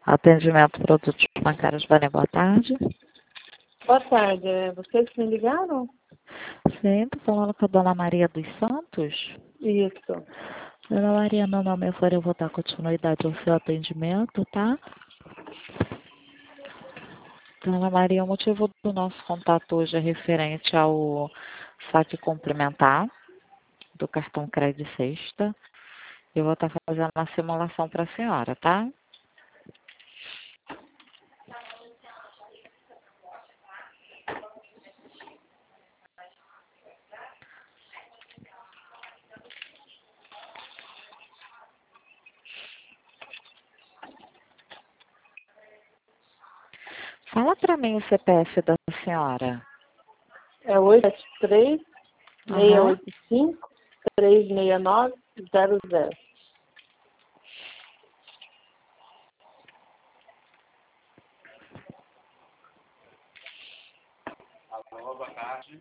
Atendimento Produtos Bancários, Vânia, boa tarde. Boa tarde, vocês me ligaram? Sim, tô falando com a Dona Maria dos Santos. Isso. Dona Maria, meu nome é Vânia, eu vou dar continuidade ao seu atendimento, tá? Dona Maria, o motivo do nosso contato hoje é referente ao saque complementar do cartão Crédito Sexta. Eu vou estar fazendo uma simulação para a senhora, tá? Fala para mim o CPF da senhora. É 873 Aham. 685 36900. Alô, boa tarde.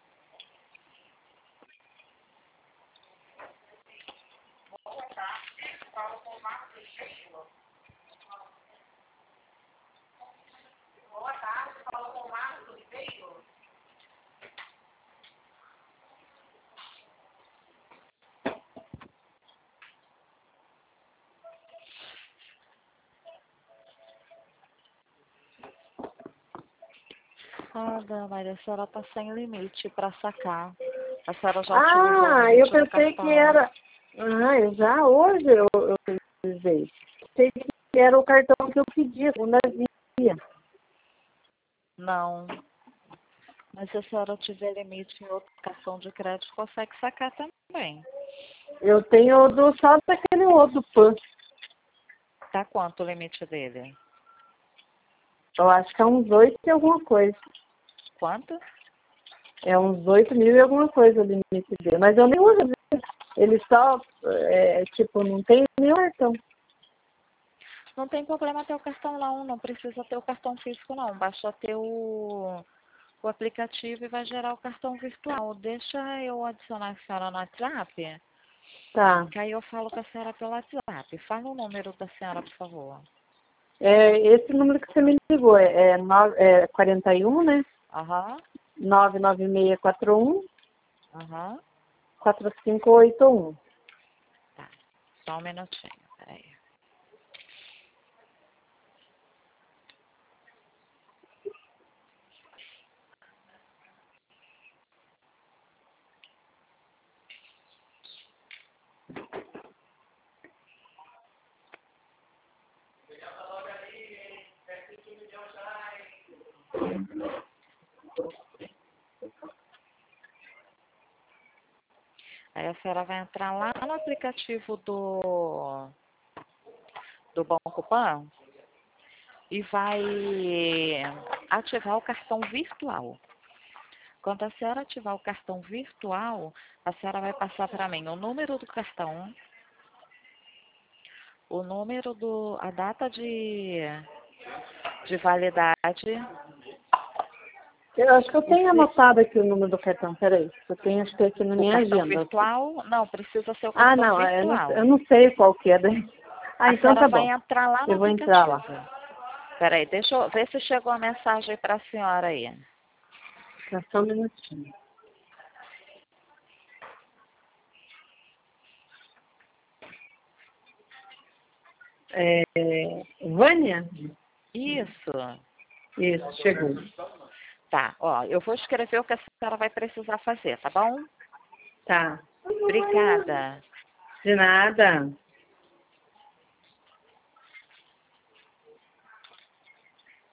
Ah, Dona Maria, a senhora está sem limite para sacar. A senhora já utilizou o Eu limite do pensei que cartão? era... já hoje eu utilizei. Pensei que era o cartão que eu pedi, o Navia. Não. Mas se a senhora tiver limite em outro cartão de crédito, consegue sacar também. Eu tenho só daquele outro PAN. Tá quanto o limite dele? Eu acho que é uns 8 e alguma coisa. Quanto? É uns 8 mil e alguma coisa o limite dele. Mas eu nem uso. Ele só, não tem nenhum cartão. Não tem problema ter o cartão não, não precisa ter o cartão físico não, basta ter o aplicativo e vai gerar o cartão virtual. Deixa eu adicionar a senhora no WhatsApp, Tá. que aí eu falo com a senhora pelo WhatsApp. Fala o número da senhora, por favor. Esse número que você me ligou é 41, né? Aham, 99641 aham. 4581. Tá, só um minutinho, peraí. Aí a senhora vai entrar lá no aplicativo do Banco Pan e vai ativar o cartão virtual. Quando a senhora ativar o cartão virtual, a senhora vai passar para mim o número do cartão, a data de validade. Eu acho que eu tenho Se anotado aqui o número do cartão. Peraí. Eu tenho, acho que aqui na o minha cartão agenda. virtual, não, precisa ser o Ah, cartão não. virtual. Eu não sei qual que é daí. Ah, A então senhora tá vai bom. entrar lá no Eu vou entrar lá. aplicativo. Peraí, deixa eu ver se chegou a mensagem para a senhora aí. Só um minutinho. Vânia? Isso. Isso, chegou. Tá, ó, eu vou escrever o que a senhora vai precisar fazer, tá bom? Tá. Obrigada. De nada.